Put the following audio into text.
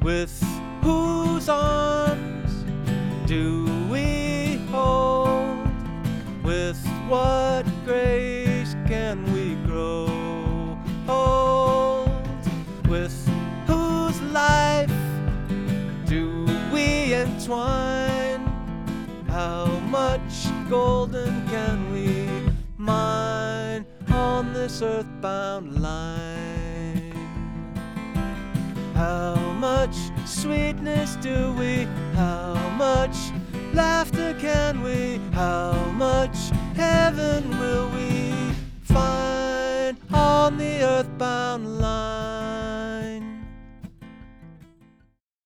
With whose arms do we hold? With what grace can we grow old? With whose life do we entwine? How much golden can we mine on this earthbound line? How much sweetness do we? How much laughter can we? How much heaven will we?